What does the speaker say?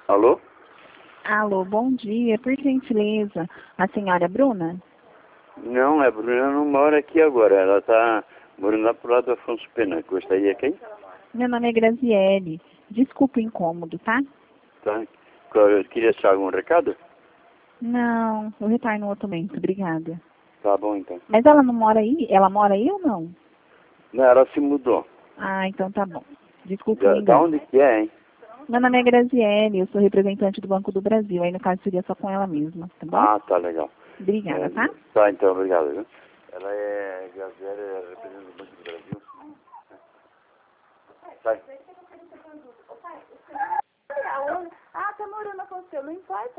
Alô? Alô, bom dia. Por gentileza, a senhora Bruna? Não, a Bruna não mora aqui agora. Ela está morando lá pro lado do Afonso Pena. Gostaria quem? Meu nome é Graziele. Desculpa o incômodo, tá? Tá. Eu queria deixar algum recado? Não, eu retorno no outro momento. Obrigada. Tá bom, então. Mas ela não mora aí? Ela mora aí ou não? Não, ela se mudou. Ah, então tá bom. Desculpa o Da engano. onde que é, hein? Meu nome é Graziele, eu sou representante do Banco do Brasil. Aí, no caso, seria só com ela mesma, tá bom? Ah, tá legal. Obrigada, tá? Tá, então, obrigado. Viu? Ela é Gabriela, representante do Banco do Brasil. Vai. Ah, tá morando com o seu, não importa.